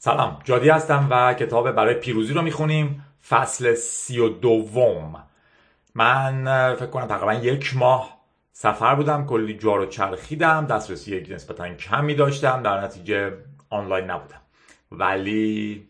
سلام، جادی هستم و کتاب برای پیروزی رو میخونیم. فصل 32. من فکر کنم تقریبا 1 ماه سفر بودم، کلی جا رو چرخیدم، دسترسی نسبتا کمی داشتم، در نتیجه آنلاین نبودم، ولی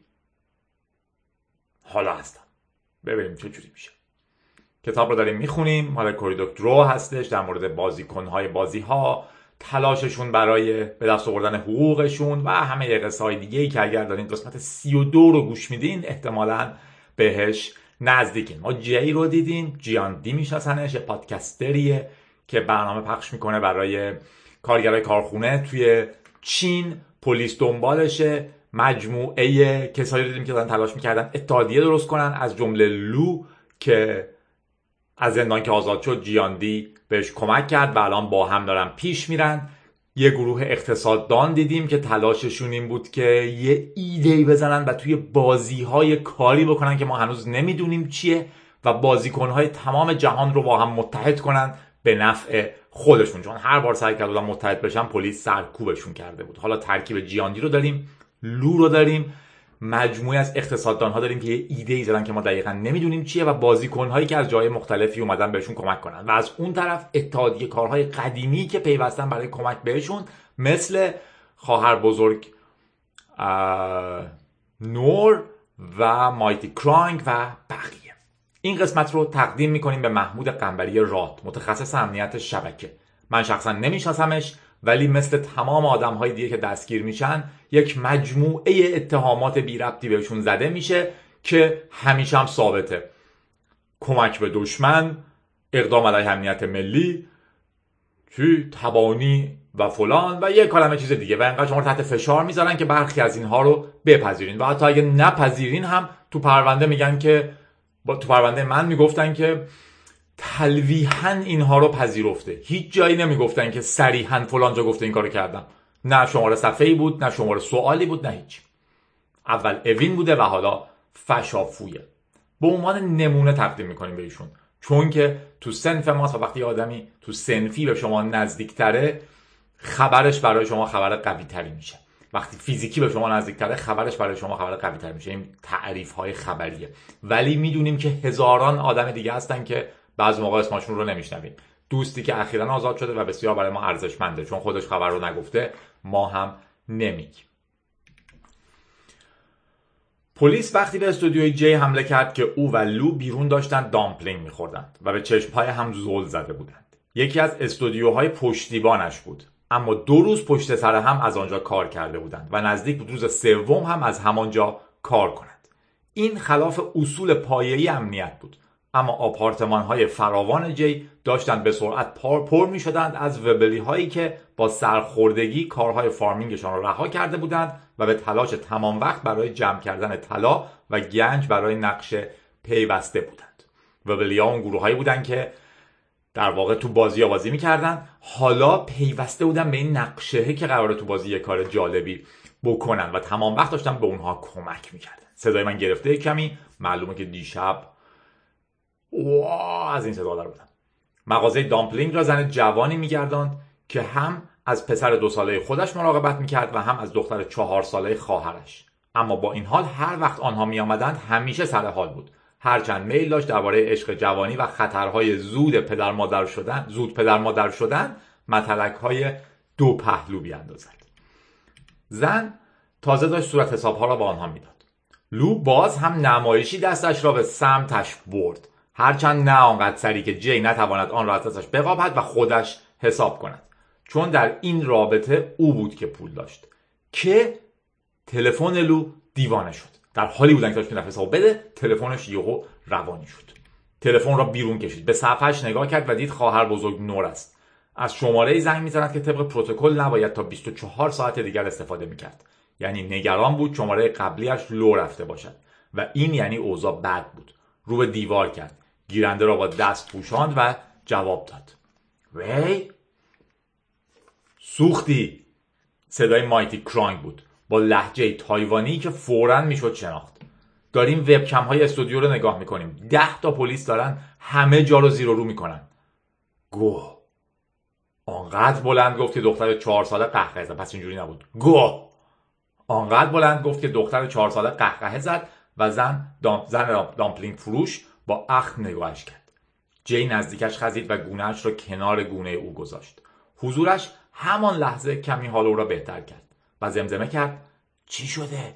حالا هستم. ببینیم چه جوری میشه. کتاب رو داریم میخونیم، مال کوریدوک درو هستش، در مورد بازیکنهای بازیها، تلاششون برای به دست آوردن حقوقشون و همه قصه های دیگه ای که اگر دارین قسمت 32 رو گوش میدین احتمالاً بهش نزدیکین. ما جی رو دیدیم، جیان دی میشناسنش، یه پادکستریه که برنامه پخش میکنه برای کارگرای کارخونه توی چین، پلیس دنبالشه. مجموعه کسایی رو دیدیم که دارن تلاش میکردن اتحادیه درست کنن، از جمله لو که از زندان که آزاد شد جیان دی بهش کمک کرد و الان با هم دارن پیش میرن. یه گروه اقتصاددان دیدیم که تلاششون این بود که یه ایده‌ای بزنن و توی بازی‌های کاری بکنن که ما هنوز نمیدونیم چیه و بازیکن‌های تمام جهان رو با هم متحد کنن به نفع خودشون، چون هر بار سعی کردن متحد بشن پلیس سرکوبشون کرده بود. حالا ترکیب جیان دی رو داریم، لو رو داریم، مجموعه از اقتصاددان‌ها داریم که یه ایده‌ای زدن که ما دقیقاً نمیدونیم چیه و بازیکن‌هایی که از جای مختلفی اومدن بهشون کمک کنن و از اون طرف اتحادیه کارهای قدیمی که پیوستن برای کمک بهشون، مثل خواهر بزرگ نور و مایتی کرانگ و بقیه. این قسمت رو تقدیم میکنیم به محمود قنبری رات، متخصص امنیت شبکه. من شخصا نمیشناسمش، ولی مثل تمام آدم‌های دیگه که دستگیر میشن یک مجموعه اتهامات بی ربطی بهشون زده میشه که همیشه هم ثابته: کمک به دشمن، اقدام علیه امنیت ملی، تبانی و فلان و یک کلمه چیز دیگه، و اینقدر شما رو تحت فشار میذارن که برخی از اینها رو بپذیرین و حتی اگه نپذیرین هم تو پرونده میگن که تو پرونده من میگفتن که تلویحاً اینها رو پذیرفته. هیچ جایی نمیگفتن که صریحاً فلان جا گفته این کارو کردم. نه شماره صفحه‌ای بود، نه شماره سوالی بود، نه هیچ. اول اوین بوده و حالا فشافویه. به عنوان نمونه تقدیم میکنیم به ایشون، چون که تو صنف ماست و وقتی آدمی تو صنفی به شما نزدیکتره خبرش برای شما خبر قوی تری میشه. وقتی فیزیکی به شما نزدیکتره خبرش برای شما خبر قوی تر میشه. این تعریف های خبریه. ولی میدونیم که هزاران آدم دیگه هستن که بعضی موقع اسمشون رو نمیشنویم. دوستی که اخیراً آزاد شده و بسیار برای ما ارزشمنده، چون خودش خبر رو نگفته ما هم نمیگیم. پلیس وقتی به استودیوی جی حمله کرد که او و لو بیرون داشتن دامپلینگ میخوردند و به چشمهای هم زل زده بودند. یکی از استودیوهای پشتیبانش بود، اما 2 روز پشت سر هم از آنجا کار کرده بودند و نزدیک بود روز 3 هم از همانجا کار کنند. این خلاف اصول پایه‌ای امنیت بود، اما آپارتمان‌های فراوان جی داشتند به سرعت پر می‌شدند از وبلی‌هایی که با سرخوردگی کارهای فارمینگشان را رها کرده بودند و به تلاش تمام وقت برای جمع کردن طلا و گنج برای نقشه پیوسته بودند. وبلی‌ها اون گروه‌هایی بودند که در واقع تو بازی‌ها بازی می‌کردن، حالا پیوسته بودن به این نقشه‌ای که قراره تو بازی یه کار جالبی بکنن و تمام وقت داشتن به اونها کمک می‌کردن. صدای من گرفته کمی، معلومه که دیشب از این صدا دار بودم. مغازه دامپلینگ را زن جوانی میگرداند که هم از پسر 2 ساله خودش مراقبت میکرد و هم از دختر 4 ساله خواهرش. اما با این حال هر وقت آنها میآمدند همیشه سر حال بود، هرچند میل داشت درباره عشق جوانی و خطرهای زود پدر مادر شدن متلک‌های 2 پهلو بیاندازد. زن تازه داشت صورت حسابها را به آنها میداد. لو باز هم نمایشی دستش را به سمتش برد، هرچند نه آنقدر سریع که جی نتواند آن را از دستش بقاپد و خودش حساب کند، چون در این رابطه او بود که پول داشت. که تلفن لو دیوانه شد. در حالی بودن که داشت میرفت حساب بده، تلفنش یهو روانی شد. تلفن را بیرون کشید، به صفحه‌اش نگاه کرد و دید خواهر بزرگ نور است. از شماره‌ای زنگ می‌زند که طبق پروتکل نباید تا 24 ساعت دیگر استفاده می‌کرد. یعنی نگران بود شماره قبلیش لو رفته باشد و این یعنی اوضاع بد بود. رو به دیوار کرد، گیرنده را با دست پوشاند و جواب داد. وی سوختی. صدای مایتی کرانگ بود با لهجه تایوانی که فوراً میشد شناخت. داریم وبکم های استودیو رو نگاه میکنیم. 10 تا پلیس دارن همه جا رو زیر و رو میکنن. گوه. آنقدر بلند گفت که دختر 4 ساله قهقه زد. پس اینجوری نبود. گوه. آنقدر بلند گفت که دختر 4 ساله قهقهه زد و زن دامپلینگ فروش با اخم نگاهش کرد. جی نزدیکش خزید و گونه‌اش را کنار گونه او گذاشت. حضورش همان لحظه کمی حال او را بهتر کرد و زمزمه کرد: چی شده؟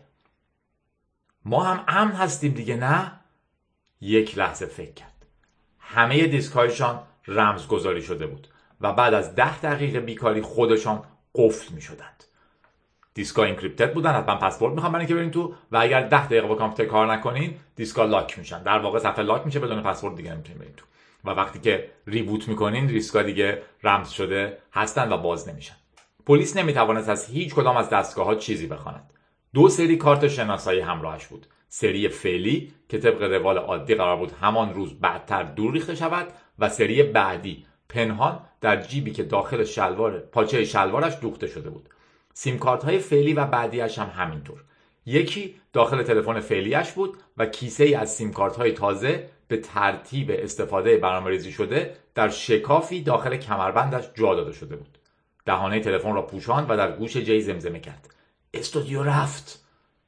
ما هم امن هستیم دیگه نه؟ یک لحظه فکر کرد. همه دیسک‌هایشان رمزگذاری شده بود و بعد از 10 دقیقه بیکاری خودشان قفل می‌شدند. دیسکا اینکریپتد بودن، حتما پسورد میخوام برای اینکه برین تو و اگر 10 دقیقه با کامپیوتر کار نکنین دیسکا لاک میشن. در واقع صفحه لاک میشه، بدون پسورد دیگه نمیتونین برین تو و وقتی که ریبوت میکنین دیسکا دیگه رمز شده هستن و باز نمیشن. پلیس نمیتوانست از هیچ کدام از دستگاه‌ها چیزی بخواند. 2 سری کارت شناسایی همراهش بود. سری فعلی که طبق روال عادی قرار بود همان روز بعدتر دور ریخته شود و سری بعدی پنهان در جیبی که داخل پاچه شلوارش دوخته شده بود. سیم کارت های فعلی و بعدیش هم همینطور. یکی داخل تلفن فعلیش بود و کیسه ای از سیم کارت های تازه به ترتیب استفاده برنامه‌ریزی شده در شکافی داخل کمربندش جا داده شده بود. دهانه تلفن را پوشاند و در گوش جی زمزمه کرد: استودیو رفت.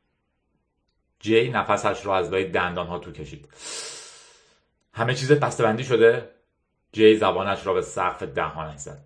جی نفسش را از لای دندانها تو کشید. همه چیز بسته‌بندی شده؟ جی زبانش را به سقف دهانش زد.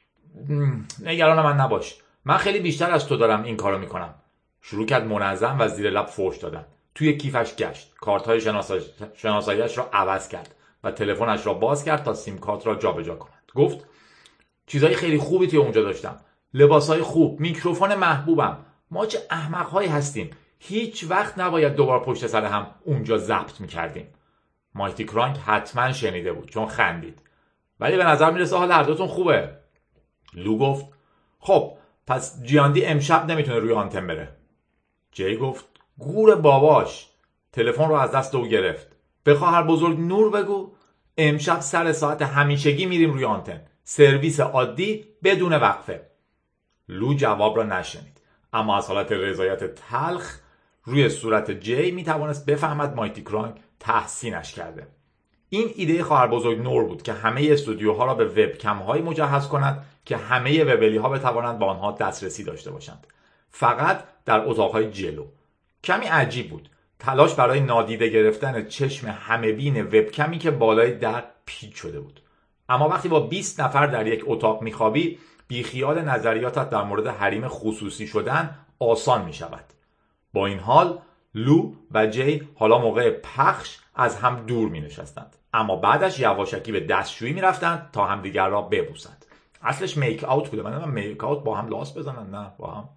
نگران من نباش. من خیلی بیشتر از تو دارم این کارو میکنم. شروع کرد منظم و زیر لب فحش دادن. توی کیفش گشت. کارت‌های شناسایی‌اش را عوض کرد و تلفنش را باز کرد تا سیم کارت را جابجا کند. گفت: چیزای خیلی خوبی توی اونجا داشتم. لباسای خوب، میکروفون محبوبم. ما چه احمق‌هایی هستیم. هیچ وقت نباید دوباره پشت سر هم اونجا ضبط میکردیم. مایتی کرانک حتما شنیده بود چون خندید. ولی به نظر میرسه حال هر دوتون خوبه. لو گفت: خب پس جیاندی امشب نمیتونه روی آنتن بره. جی گفت: گور باباش. تلفن رو از دست او گرفت. به خواهر بزرگ نور بگو امشب سر ساعت همیشگی میریم روی آنتن. سرویس عادی بدون وقفه. لو جواب را نشنید، اما از حالت رضایت تلخ روی صورت جی میتوانست بفهمد مایتی کرانک تحسینش کرده. این ایده خواهر بزرگ نور بود که همه استودیوها را به وبکم های مجهز کند که همه وبلی ها بتوانند به آنها دسترسی داشته باشند، فقط در اتاقهای جلو. کمی عجیب بود. تلاش برای نادیده گرفتن چشم همه بین وبکمی که بالای در پیچ شده بود. اما وقتی با 20 نفر در یک اتاق میخوابی، بیخیال نظریاتت در مورد حریم خصوصی شدن آسان میشود. با این حال لو و جی حالا موقع پخش از هم دور می نشستند، اما بعدش یواشکی به دستشویی می رفتند تا همدیگر را ببوسند. اصلش میک آوت بوده. من میک آوت با هم لاس بزنن، نه با هم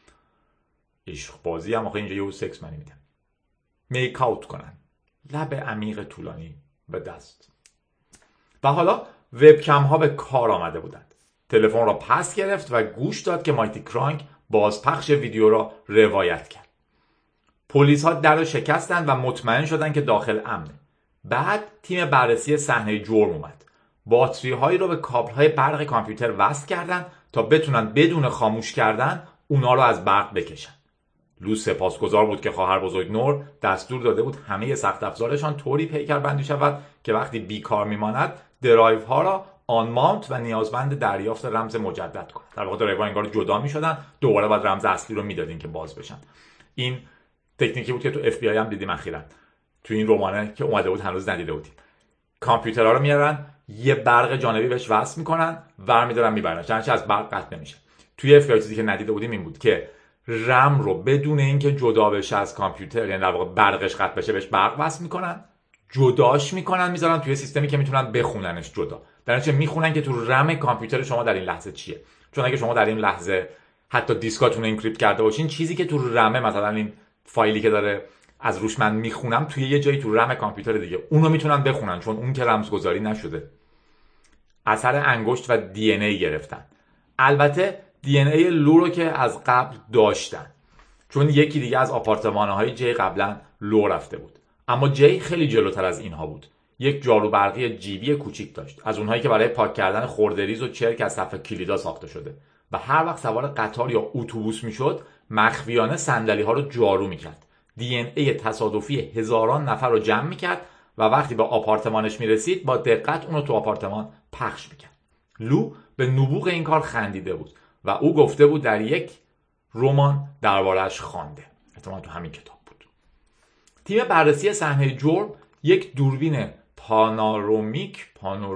عشق بازی هم آخه اینجا یه سکس منی میدن. میک آوت کنن، لب عمیق طولانی به دست. و حالا وبکم ها به کار آمده بودند. تلفن را پس گرفت و گوش داد که مایتی کرانک بازپخش ویدیو را روایت کرد. پلیس ها در را شکستند و مطمئن شدند که داخل امنه. بعد تیم بررسی صحنه جرم اومد. باتری هایی رو به کابل های برق کامپیوتر وصل کردند تا بتونن بدون خاموش کردن اونا رو از برق بکشن. لو سپاسگزار بود که خواهر بزرگ نور دستور داده بود همه سخت افزارشان طوری پیکر بندی شود که وقتی بیکار میماند درایو ها را آن ماونت و نیازمند دریافت رمز مجدد کنند. در واقع درایو ها انگار جدا میشدن، دوباره بعد رمز اصلی رو میدادین که باز بشن. این تکنیکی بود که تو اف بی آی هم دیدیم اخیراً. تو این رمانه که اومده بود هنوز ندیده بودیم. کامپیوترها رو میارن، یه برق جانبی بهش وصل میکنن، برمی‌دارن میبرن، چنانچه از برق قطع نمیشه. توی اف بی آی چیزی که ندیده بودیم این بود که رم رو بدون اینکه جدا بشه از کامپیوتر، یعنی در واقع برقش قطع بشه، بهش برق وصل میکنن، جداش میکنن، میذارن توی سیستمی که میتونن بخوننش جدا. در نتیجه میخونن که تو رم کامپیوتر شما در این لحظه چیه. چون اگه شما در این لحظه حتی دیسکاتون رو انکریپت کرده باشین، چیزی که تو رم، مثلا این فایلی که داره از روش من میخونم توی یه جایی تو رم کامپیوتر دیگه، اونو میتونن بخونن چون اون که رمزگذاری نشده. اثر انگشت و دی ان ای گرفتن. البته دی ان ای لو رو که از قبل داشتن، چون یکی دیگه از آپارتمان‌های جی قبلا لو رفته بود. اما جی خیلی جلوتر از اینها بود. یک جارو برقی جیبی کوچیک داشت، از اونهایی که برای پاک کردن خردریز و چرک از صفحه کلیدا ساخته شده و هر وقت سوار قطار یا اتوبوس میشد مخفیانه صندلی‌ها رو جارو میکرد. دی ان ای تصادفی هزاران نفر رو جمع میکرد و وقتی به آپارتمانش میرسید با دقت اونو تو آپارتمان پخش میکرد. لو به نبوغ این کار خندیده بود و او گفته بود در یک رمان درباره‌اش خوانده. احتمالاً تو همین کتاب بود. تیم بررسی صحنه جرم یک دوربین پانورامیک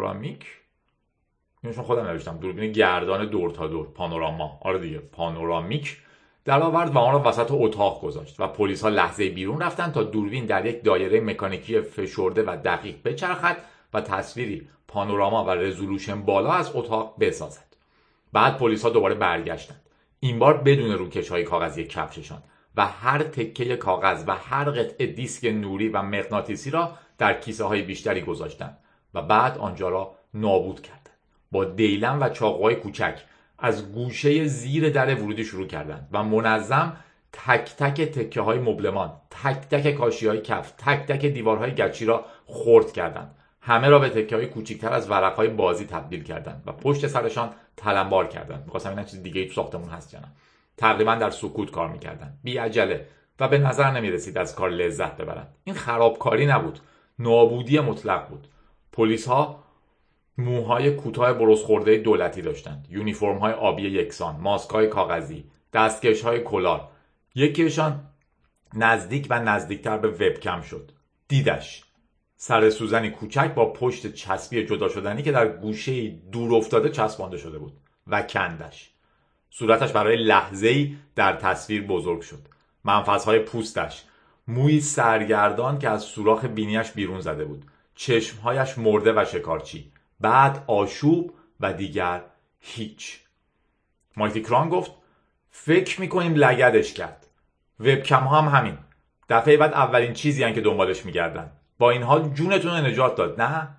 اینو خودم نوشتم، دوربین گردان دور تا دور، پانوراما، آره دیگه، پانورامیک در آورد و آن را وسط اتاق گذاشت و پلیس ها لحظه بیرون رفتند تا دوربین در یک دایره مکانیکی فشرده و دقیق بچرخد و تصویری پانوراما و رزولوشن بالا از اتاق بسازد. بعد پلیس ها دوباره برگشتند، این بار بدون روکش های کاغذی کفششان، و هر تکه کاغذ و هر قطعه دیسک نوری و مغناطیسی را در کیسه های بیشتری گذاشتند و بعد آنجا را نابود کردند. با دیلم و چاقوهای کوچک از گوشه زیر در ورودی شروع کردند و منظم تک تک تکه های مبلمان، تک تک کاشی های کف، تک تک دیوارهای گچی را خرد کردند. همه را به تکه های کوچکتر از ورق های بازی تبدیل کردند و پشت سرشان تلمبار کردند. می‌خواستم ببینم چیز دیگه‌ای تو ساختمون هست یا نه. تقریبا در سکوت کار می‌کردند، بی عجله، و به نظر نمی‌رسید از کار لذت ببرند. این خرابکاری نبود، نابودی مطلق بود. پلیس‌ها موهای کوتاه برس خورده دولتی داشتند، یونیفرم‌های آبی یکسان، ماسک‌های کاغذی، دستکش‌های کلار. یکیشان نزدیک و نزدیکتر به وبکم شد. دیدش، سر سوزنی کوچک با پشت چسبی جدا شدنی که در گوشه‌ای دور افتاده چسبانده شده بود، و کندش. صورتش برای لحظه‌ای در تصویر بزرگ شد. منفذهای پوستش، موی سرگردان که از سوراخ بینیش بیرون زده بود، چشمهایش مرده و شکارچی، بعد آشوب و دیگر هیچ. مایتی کران گفت فکر میکنیم لگدش کرد. وبکم ها هم همین. دفعه بعد اولین چیزی هن که دنبالش میگردن. با این حال جونتون رو نجات داد، نه؟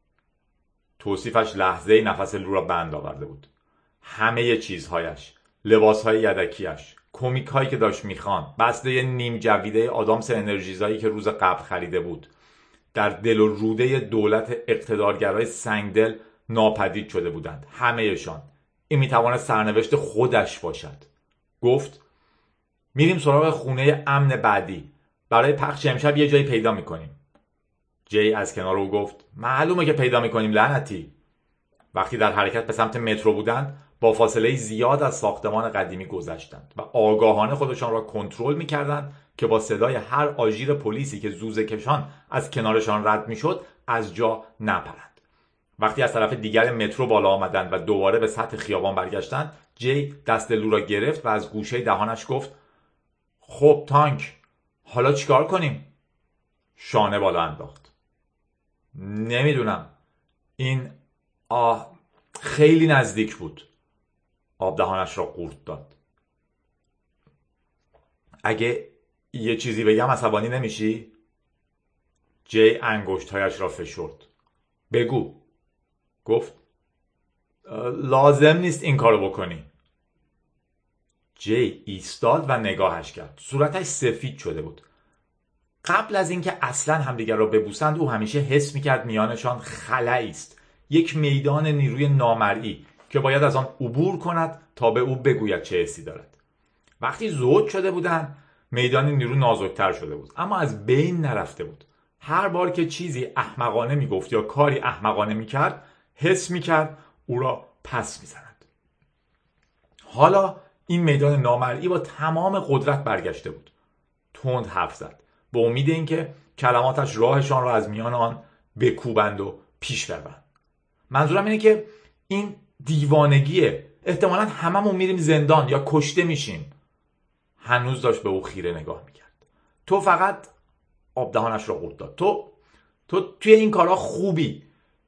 توصیفش لحظه‌ای نفس لو را بند آورده بود. همه چیزهایش، لباسهای یدکیش، کمیک هایی که داشت میخواند، بسته نیم جویده آدامس انرژیزایی که روز قبل خریده بود، در دل و روده دولت اقتدارگرای سنگدل ناپدید شده بودند. همه‌شان. این میتواند سرنوشت خودش باشد. گفت میریم سراغ خونه امن بعدی. برای پخش امشب یه جایی پیدا میکنیم. جی از کنار او گفت معلومه که پیدا میکنیم لعنتی. وقتی در حرکت به سمت مترو بودند، با فاصله زیاد از ساختمان قدیمی گذشتند و آگاهانه خودشان را کنترل میکردند که با صدای هر آژیر پلیسی که زوزه کشان از کنارشان رد میشد از جا نپرند. وقتی از طرف دیگر مترو بالا آمدند و دوباره به سطح خیابان برگشتند، جی دست لو را گرفت و از گوشه دهانش گفت خب تانک، حالا چیکار کنیم؟ شانه بالا انداخت. نمیدونم. این خیلی نزدیک بود. آب دهانش را قورت داد. اگه یه چیزی بگم عصبانی نمیشی؟ جی انگشتهایش را فشرد. بگو. گفت لازم نیست این کارو بکنی. جی ایستاد و نگاهش کرد. صورتش سفید شده بود. قبل از اینکه اصلا همدیگر را ببوسند او همیشه حس میکرد میانشان خلایی است، یک میدان نیروی نامرئی که باید از آن عبور کند تا به او بگوید چه حسی دارد. وقتی زوج شده بودند میدان نیرو نازکتر شده بود، اما از بین نرفته بود. هر بار که چیزی احمقانه میگفت یا کاری احمقانه میکرد حس میکرد او را پس میزند. حالا این میدان نامرئی با تمام قدرت برگشته بود. تند حرف زد به امید اینکه کلماتش راهشان را از میان آن بکوبند و پیش بروند. منظورم اینه که این دیوانگیه. احتمالاً هممون میریم زندان یا کشته میشیم. هنوز داشت به او خیره نگاه میکرد. تو فقط آب دهانش را قورت داد. تو توی این کارا خوبی.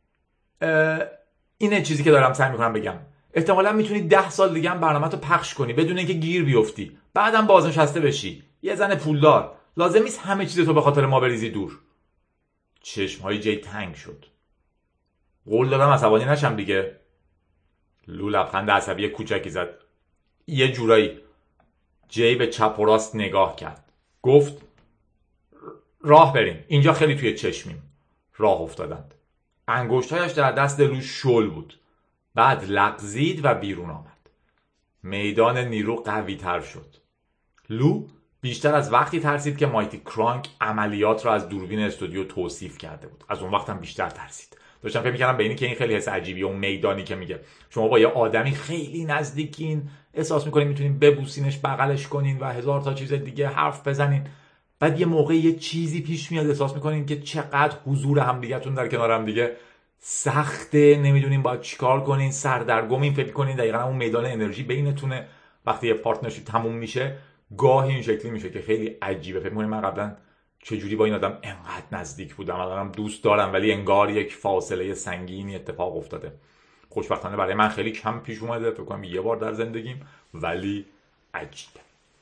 اینه چیزی که دارم سعی میکنم بگم. احتمالاً میتونی 10 سال دیگه هم برنامه‌تو پخش کنی بدون اینکه گیر بیفتی. بعدم بازنشسته بشی. یه زن پولدار. لازم نیست همه چیز تو به خاطر ما بریزی دور. چشمهای جی تنگ شد. قول دادم عصبانی نشم دیگه. لو لبخند عصبی کوچکی زد. یه جورایی. جی به چپ و راست نگاه کرد. گفت راه بریم. اینجا خیلی توی چشمیم. راه افتادند. انگشتایش در دست لو شل بود. بعد لغزید و بیرون آمد. میدان نیرو قوی تر شد. لو بیشتر از وقتی ترسید که مایتی کرانک عملیات را از دوربین استودیو توصیف کرده بود. از اون وقت هم بیشتر ترسید. داشتم فکر می‌کردم به اینی که این خیلی حس عجیبیه، اون میدانی که میگه شما با یه آدمی خیلی نزدیکین، احساس می‌کنین میتونین ببوسینش، بغلش کنین و هزار تا چیز دیگه حرف بزنین، بعد یه موقع یه چیزی پیش میاد احساس می‌کنین که چقدر حضور همدیگه‌تون در کنار هم دیگه سخته، نمیدونین باید چیکار کنین، سردرگمین، فکر کنین دقیقاً اون میدان انرژی بینتونه. وقتی یه پارتنرشیپ تموم میشه گاهی این شکلی میشه که خیلی عجیبه، فکر می‌کنین من قبلا چجوری با این آدم انقدر نزدیک بودم، الانم دوست دارم، ولی انگار یک فاصله سنگینی اتفاق افتاده. خوشبختانه برای من خیلی کم پیش اومده، فکر کنم یه بار در زندگیم، ولی عجیبه.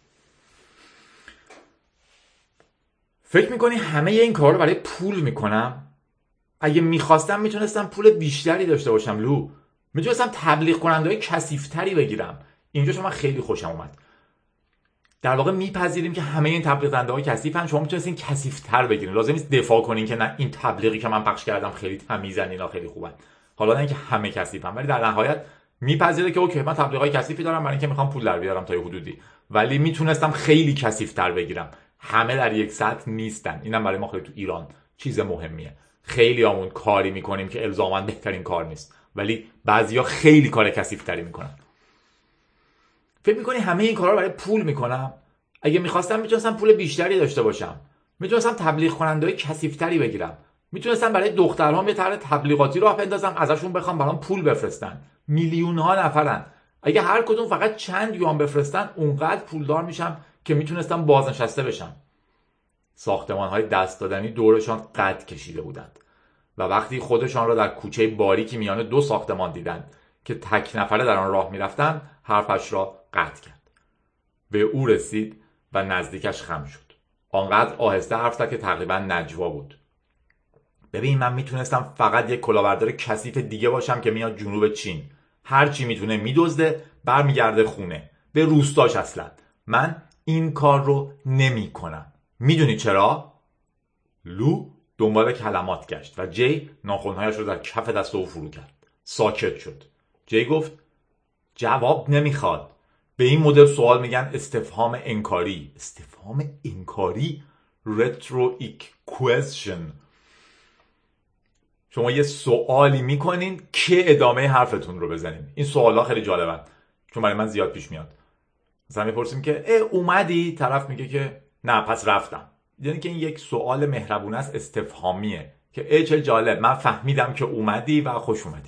فکر میکنی همه این کار رو برای پول میکنم؟ اگه میخواستم میتونستم پول بیشتری داشته باشم لو، میتونستم تبلیغ کننده های کثیف‌تری بگیرم. اینجا شما خیلی خوشم اومد. در واقع میپذیریم که همه این تبلیغ دهنده ها کثیفن، شما میتونستین کثیف‌تر بگیرین، لازم نیست دفاع کنین که نه این تبلیغی که من پخش کردم خیلی تمیزن، اینا خیلی خوبن. حالا نه اینکه همه کثیفن، ولی در نهایت میپذیره که اوکی من تبلیغای کثیفی دارم برای اینکه میخوام پول در بیارم تا یه حدودی، ولی میتونستم خیلی کثیف‌تر بگیرم. همه در یک سطح نیستن. اینم برای ما خیلی تو ایران چیز مهمیه. خیلی همون کاری میکنیم که الزاما بهترین کار نیست، ولی بعضیا خیلی کار کثیف‌تری میکنن. فکر میکنی همه این کارا رو برای پول میکنم؟ اگه میخواستم میتونستم پول بیشتری داشته باشم، میتونستم تبلیغ کننده‌های کثیف‌تری بگیرم، میتونستم برای دخترهام یه طرح تبلیغاتی راه بندازم، ازشون بخوام برام پول بفرستن. میلیون‌ها نفرن. اگه هر کدوم فقط چند یوان بفرستن اونقدر پولدار میشم که میتونستم بازنشسته بشم. ساختمان‌های دست دادنی دورشان قد کشیده بودند و وقتی خودشان را در کوچه باریکی میان دو ساختمان دیدند که تک نفره در آن راه میرفتند، حرفش را قطع کرد. به او رسید و نزدیکش خم شد. آنقدر آهسته حرف زد که تقریبا نجوا بود. ببین من میتونستم فقط یک کلاهبردار کثیف دیگه باشم که میاد جنوب چین، هر چی میتونه میدزده، برمیگرده خونه، به روستاش. اصلا من این کار رو نمیکنم. میدونی چرا؟ لو دنبال کلمات گشت و جی ناخن‌هایش رو در کف دست او فرو کرد. ساکت شد. جی گفت جواب نمیخواد. به این مدل سوال میگن استفهام انکاری. استفهام انکاری؟ رترویک کوئسشن. شما یه سوالی میکنین که ادامه حرفتون رو بزنین. این سوالا خیلی جالبن چون برای من زیاد پیش میاد. مثلا میپرسیم که اومدی؟ طرف میگه که نه پس رفتم. یعنی که این یک سوال مهربونه است، استفهامیه که چه جالب، من فهمیدم که اومدی و خوش اومدی.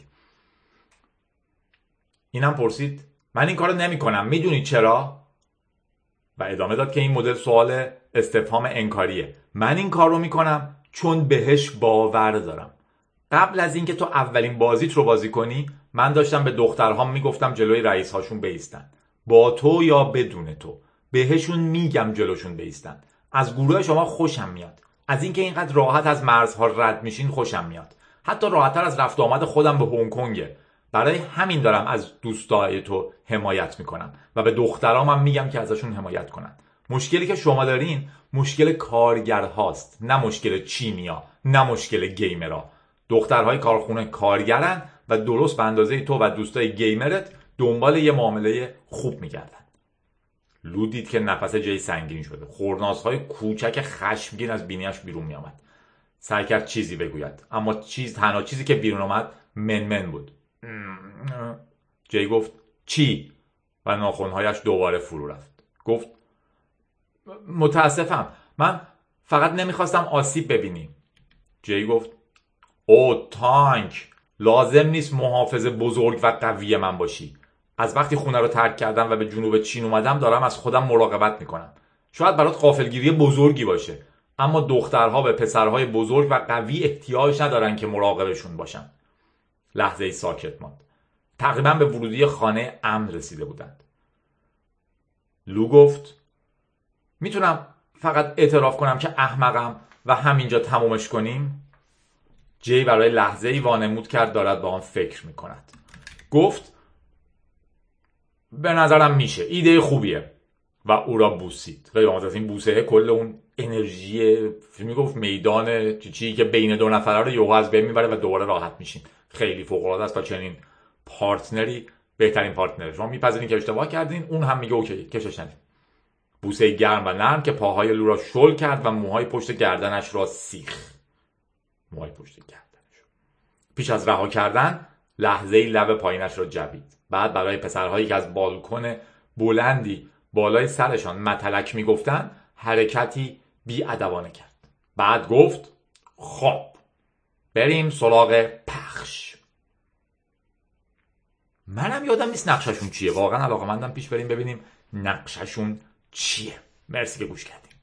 اینم پرسید من این کارو نمیکنم، میدونی چرا؟ و ادامه داد که این مدل سوال استفهام انکاریه. من این کارو میکنم چون بهش باور دارم. قبل از اینکه تو اولین بازیت رو بازی کنی، من داشتم به دخترهام میگفتم جلوی رئیس هاشون بایستن، با تو یا بدون تو. بهشون میگم جلوشون بایستن. از گروه شما خوشم میاد. از اینکه اینقدر راحت از مرزها رد میشین خوشم میاد. حتی راحت‌تر از رفت آمد خودم به هنگ کنگه. برای همین دارم از دوستای تو حمایت میکنم و به دخترامم میگم که ازشون حمایت کنن. مشکلی که شما دارین مشکل کارگرهاست، نه مشکل چینیا، نه مشکل گیمرها. دخترهای کارخونه کارگرن و درست به اندازه تو و دوستای گیمرت دنبال یه معامله خوب میگردن. لو دید که نفس جی سنگین شده. خورناسهای کوچک خشمگین از بینیش بیرون میآمد. سعی کرد چیزی بگوید، اما تنها چیزی که بیرون آمد منمن بود. جی گفت چی؟ و ناخن‌هایش دوباره فرو رفت. گفت متاسفم، من فقط نمیخواستم آسیب ببینی. جی گفت او تانک، لازم نیست محافظ بزرگ و قوی من باشی. از وقتی خونه رو ترک کردم و به جنوب چین اومدم دارم از خودم مراقبت میکنم. شاید برات غافلگیری بزرگی باشه، اما دخترها به پسرهای بزرگ و قوی احتیاج ندارن که مراقبشون باشن. لحظه ای ساکت ماند. تقریبا به ورودی خانه امن رسیده بودند. لو گفت میتونم فقط اعتراف کنم که احمقم و همینجا تمومش کنیم؟ جی برای لحظه ای وانمود کرد دارد با آن فکر میکند. گفت به نظرم میشه، ایده خوبیه. و او را بوسید. غیر از این بوسه کل اون انرژی میگفت میدان چی که بین دو نفره رو یهو از بین میبره و دوباره راحت میشین. خیلی فوق العاده است و چنین پارتنری بهترین پارتنره. شما میپذیرین که اشتباه کردین، اون هم میگه اوکی کشش ندید. بوسه گرم و نرم که پاهای لو را شل کرد و موهای پشت گردنش را سیخ. موهای پشت گردنش. پیش از رها کردن لحظه‌ای لب پایینش را جوید. بعد برای پسرهایی که از بالکن بلندی بالای سرشان متلک میگفتند حرکتی بی‌ادبانه کرد. بعد گفت خب بریم سراغ پخش. منم یادم نیست نقششون چیه، واقعا علاقه‌مندم پیش بریم ببینیم نقششون چیه. مرسی که گوش کردید.